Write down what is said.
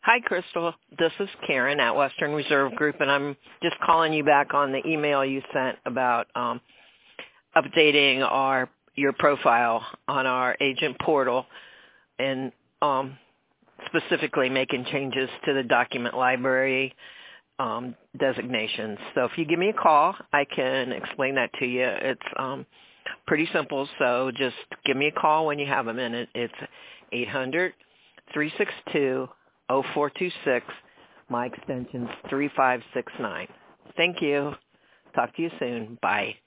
Hi, Crystal. This is Karen at Western Reserve Group, and I'm just calling you back on the email you sent about updating your profile on our agent portal and specifically making changes to the document library designations. So if you give me a call, I can explain that to you. It's pretty simple, so just give me a call when you have a minute. It's 800-362-0426. My extension's 3569. Thank you. Talk to you soon. Bye.